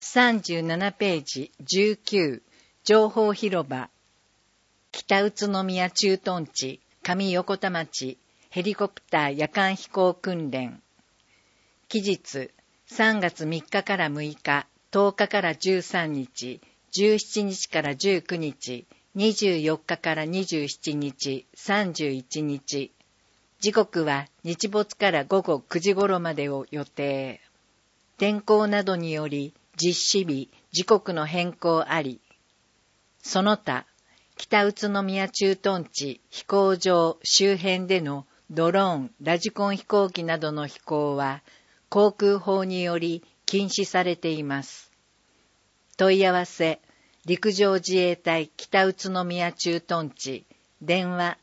37ページ19情報広場北宇都宮駐屯地上横田町ヘリコプター夜間飛行訓練期日3月3日から6日10日から13日17日から19日24日から27日31日時刻は日没から午後9時頃までを予定。天候などにより実施日、時刻の変更あり。その他、北宇都宮駐屯地飛行場周辺でのドローン、ラジコン飛行機などの飛行は航空法により禁止されています。問い合わせ、陸上自衛隊北宇都宮駐屯地、電話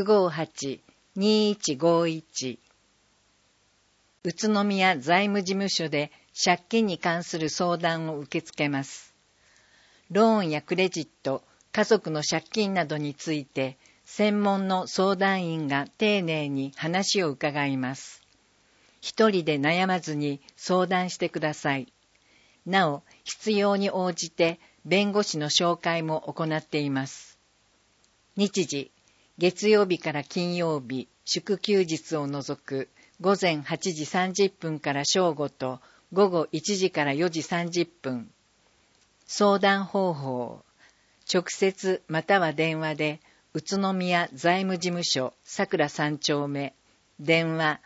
658-2151宇都宮財務事務所で借金に関する相談を受け付けます。ローンやクレジット、家族の借金などについて、専門の相談員が丁寧に話を伺います。一人で悩まずに相談してください。なお、必要に応じて弁護士の紹介も行っています。日時、月曜日から金曜日、祝休日を除く午前8時30分から正午と午後1時から4時30分。相談方法、直接または電話で宇都宮財務事務所さくら3丁目、電話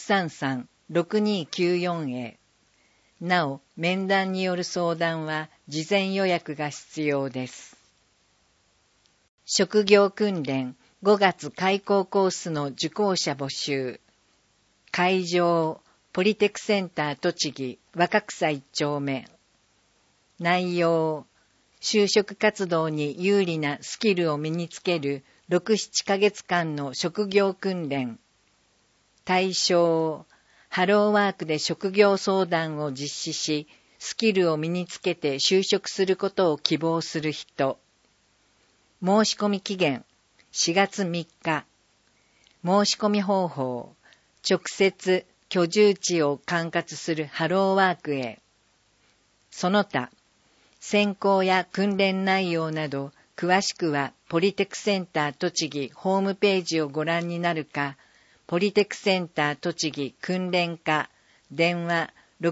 633-6294 へ。なお、面談による相談は事前予約が必要です。職業訓練5月開講コースの受講者募集。会場、ポリテクセンター栃木若草1丁目。内容、就職活動に有利なスキルを身につける6、7ヶ月間の職業訓練。対象、ハローワークで職業相談を実施し、スキルを身につけて就職することを希望する人。申し込み期限、4月3日。申し込み方法、直接居住地を管轄するハローワークへ。その他、選考や訓練内容など、詳しくはポリテクセンター栃木ホームページをご覧になるか、ポリテクセンター栃木訓練課、電話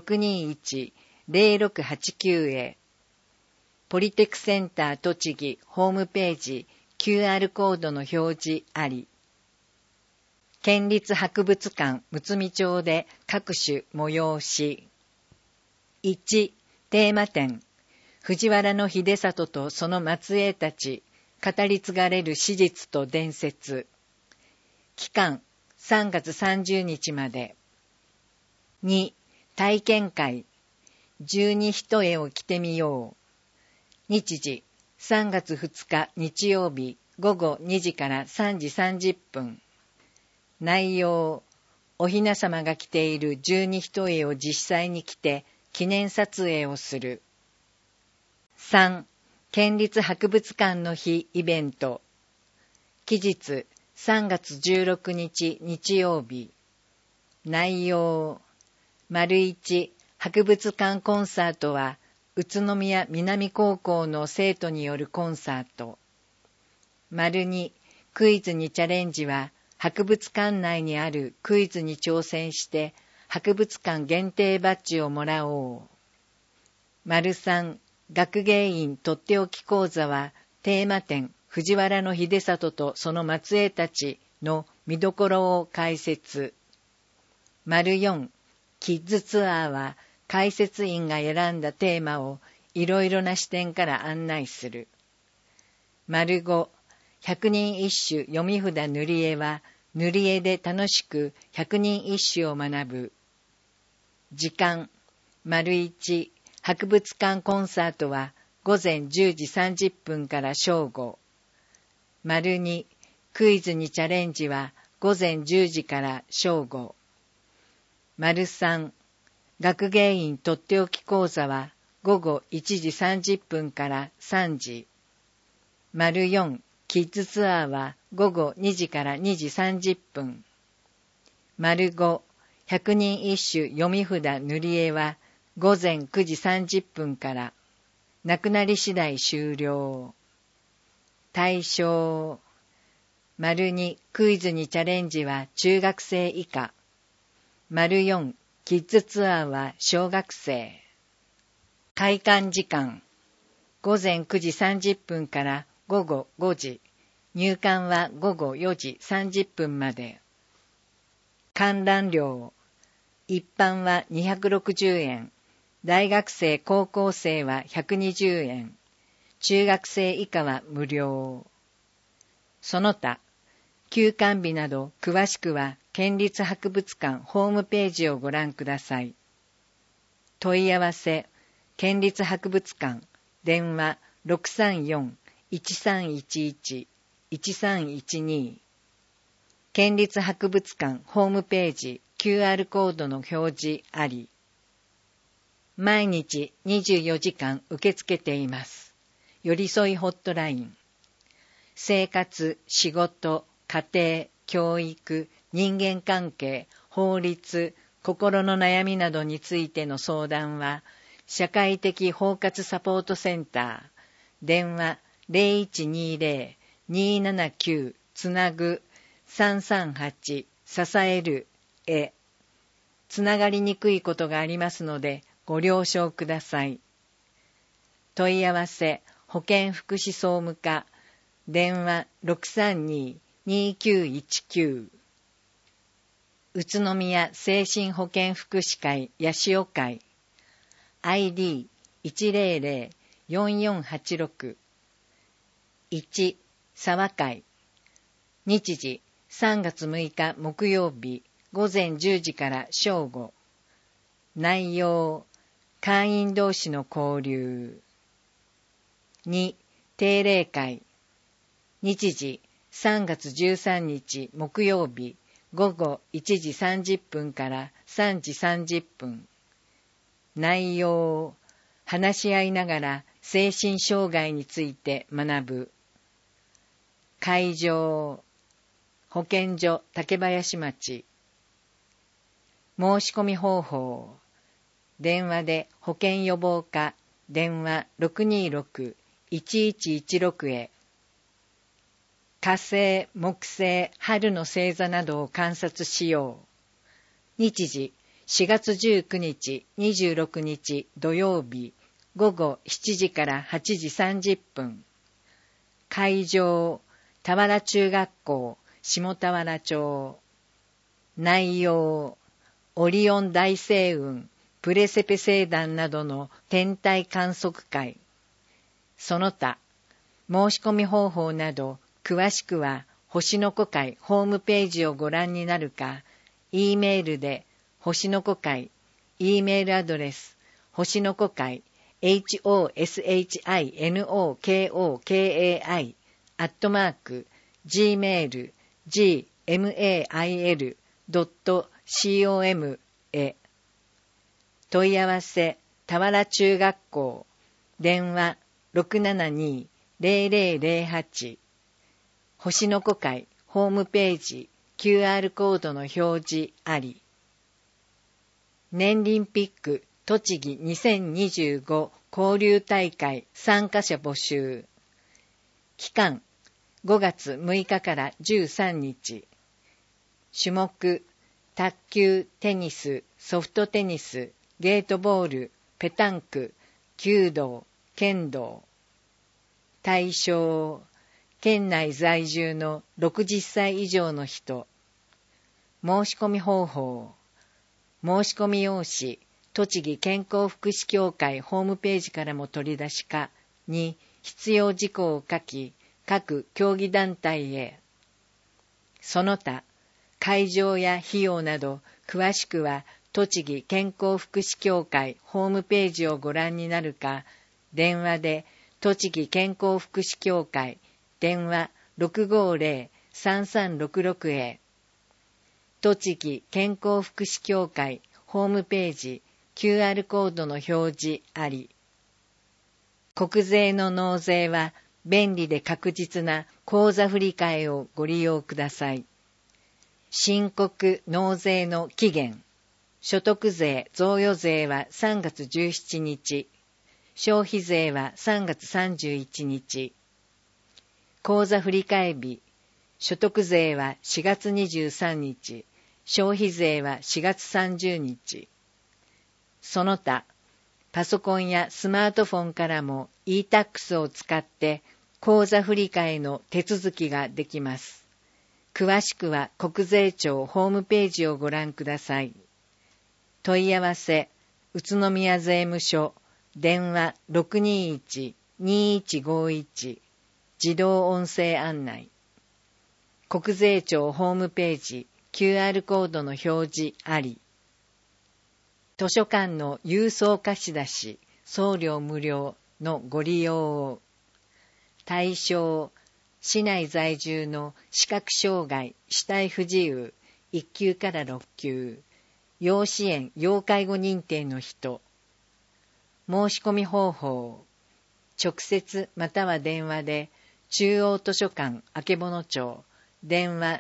621-0689 へ。ポリテクセンター栃木ホームページ QR コードの表示あり。県立博物館むつみ町で各種催し。1、テーマ展。藤原秀里とその末裔たち、語り継がれる史実と伝説。期間、3月30日まで。2、体験会。十二一重を着てみよう。日時、3月2日日曜日午後2時から3時30分。内容、お雛様が着ている十二一重を実際に着て記念撮影をする。3. 県立博物館の日イベント。期日3月16日日曜日。内容、丸1博物館コンサートは宇都宮南高校の生徒によるコンサート。丸2クイズにチャレンジは博物館内にあるクイズに挑戦して博物館限定バッジをもらおう。丸3学芸員とっておき講座はテーマ展藤原秀里とその末裔たちの見どころを解説。丸4キッズツアーは解説員が選んだテーマをいろいろな視点から案内する。丸5百人一首読み札塗り絵は塗り絵で楽しく百人一首を学ぶ。時間、丸1博物館コンサートは午前10時30分から正午。丸2クイズにチャレンジは午前10時から正午。丸3学芸員とっておき講座は午後1時30分から3時。丸4キッズツアーは午後2時から2時30分。丸5百人一首読み札塗り絵は午前9時30分からなくなり次第終了。対象 ② クイズにチャレンジは中学生以下。 �4 キッズツアーは小学生。開館時間午前9時30分から午後5時、入館は午後4時30分まで。観覧料一般は260円、大学生高校生は120円、中学生以下は無料。その他、休館日など詳しくは県立博物館ホームページをご覧ください。問い合わせ、県立博物館、電話634-1311-1312。県立博物館ホームページ QR コードの表示あり。毎日24時間受け付けています。寄り添いホットライン。生活、仕事、家庭、教育、人間関係、法律、心の悩みなどについての相談は、社会的包括サポートセンター、電話 0120-279 つなぐ338支えるへ。つながりにくいことがありますのでご了承ください。問い合わせ、保健福祉総務課、電話 632-2919。宇都宮精神保健福祉会八潮会 ID100-4486 1沢会。日時3月6日木曜日午前10時から正午。内容、会員同士の交流。2定例会。日時3月13日木曜日午後1時30分から3時30分。内容、話し合いながら精神障害について学ぶ。会場、保健所竹林町。申し込み方法、電話で保健予防課、電話 626-1116 へ。火星、木星、春の星座などを観察しよう。日時4月19日、26日土曜日午後7時から8時30分。会場、田原中学校、下田原町。内容、オリオン大星雲、プレセペ星団などの天体観測会。その他、申し込み方法など詳しくは星の子会ホームページをご覧になるか、Eメールで星の子会、Eメールアドレス、星の子会、hoshikokai@gmail.com へ。問い合わせ、田原中学校、電話 672-0008。星の子会ホームページ QR コードの表示あり。年輪ピック栃木2025交流大会参加者募集。期間5月6日から13日。種目卓球、テニス、ソフトテニス、ゲートボール、ペタンク、弓道、剣道。対象県内在住の60歳以上の人。申し込み方法、申し込み用紙、栃木健康福祉協会ホームページからも取り出しかに必要事項を書き、各競技団体へ。その他、会場や費用など詳しくは栃木健康福祉協会ホームページをご覧になるか、電話で栃木健康福祉協会電話 650-3366 へ。栃木健康福祉協会ホームページ QR コードの表示あり。国税の納税は便利で確実な口座振替をご利用ください。申告納税の期限、 所得税、贈与税は3月17日。消費税は3月31日。口座振替日。所得税は4月23日。消費税は4月30日。その他、パソコンやスマートフォンからも e-tax を使って口座振替の手続きができます。詳しくは国税庁ホームページをご覧ください。問い合わせ、宇都宮税務署、電話 621-2151、自動音声案内。国税庁ホームページ、QR コードの表示あり。図書館の郵送貸出し、送料無料のご利用を。対象、市内在住の視覚障害、肢体不自由、1級から6級、要支援・要介護認定の人。申し込み方法、直接または電話で、中央図書館曙町、電話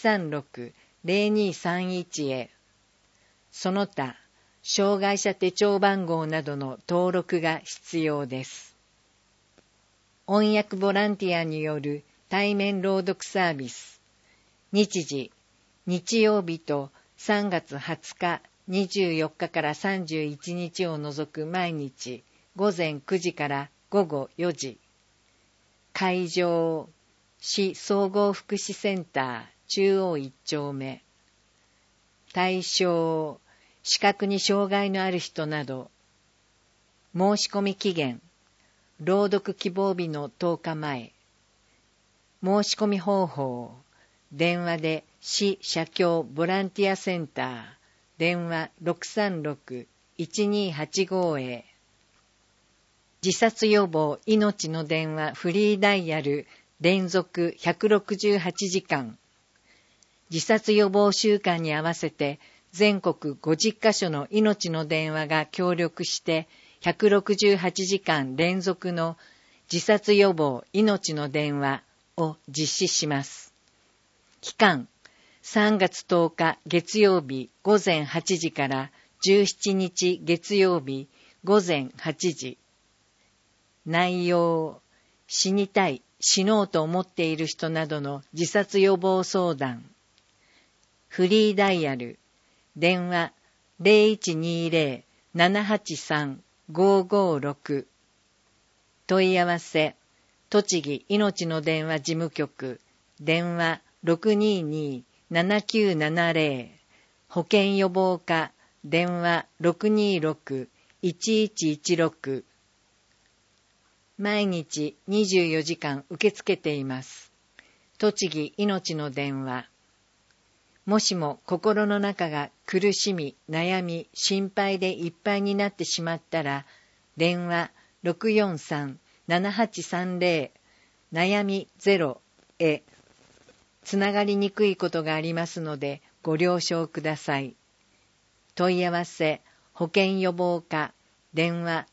636-0231 へ。その他、障害者手帳番号などの登録が必要です。翻訳ボランティアによる対面朗読サービス。日時、日曜日と3月20日、24日から31日を除く毎日、午前9時から午後4時。会場、市総合福祉センター中央1丁目。対象、視覚に障害のある人など。申し込み期限、朗読希望日の10日前。申し込み方法、電話で市社協ボランティアセンター、電話 636-1285 へ。自殺予防命の電話フリーダイヤル連続168時間。自殺予防週間に合わせて全国50カ所の命の電話が協力して168時間連続の自殺予防命の電話を実施します。期間、3月10日月曜日午前8時から17日月曜日午前8時。内容、死にたい、死のうと思っている人などの自殺予防相談。フリーダイヤル、電話 0120-783-556。問い合わせ、栃木いのちの電話事務局、電話 622-7970。保険予防課、電話 626-1116。毎日24時間受け付けています。栃木いのちの電話。もしも心の中が苦しみ、悩み、心配でいっぱいになってしまったら、電話 643-7830 悩み0へつながりにくいことがありますのでご了承ください。問い合わせ、保険予防課、電話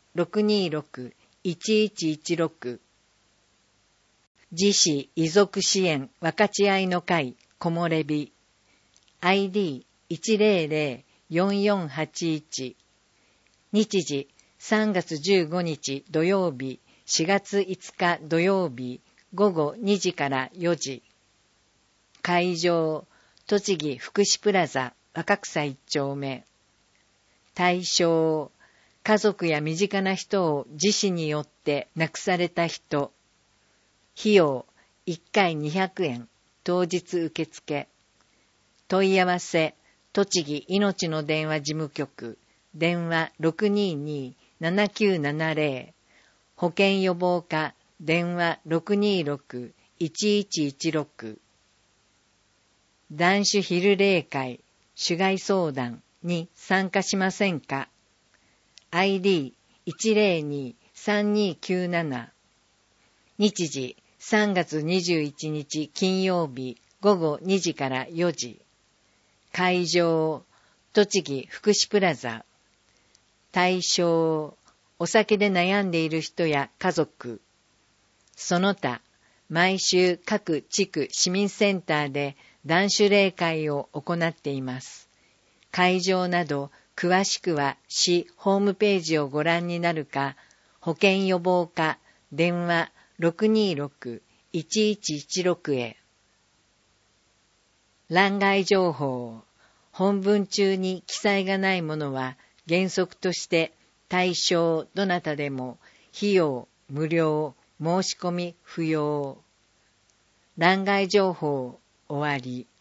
626-1116。自死遺族支援分かち合いの会木漏れ日。ID1004481。日時3月15日土曜日、4月5日土曜日、午後2時から4時。会場、栃木福祉プラザ若草1丁目。対象、家族や身近な人を自死によって亡くされた人。費用、1回200円、当日受付。問い合わせ、栃木いのちの電話事務局、電話 622-7970。保険予防課、電話 626-1116。男子昼例会、主害相談に参加しませんか？ ID102-3297。日時3月21日金曜日午後2時から4時。会場、栃木福祉プラザ。対象、お酒で悩んでいる人や家族。その他、毎週各地区市民センターで男子例会を行っています。会場など詳しくは市ホームページをご覧になるか、保健予防課電話 626-1116 へ。欄外情報。本文中に記載がないものは原則として対象どなたでも費用無料、申し込み不要。欄外情報終わり。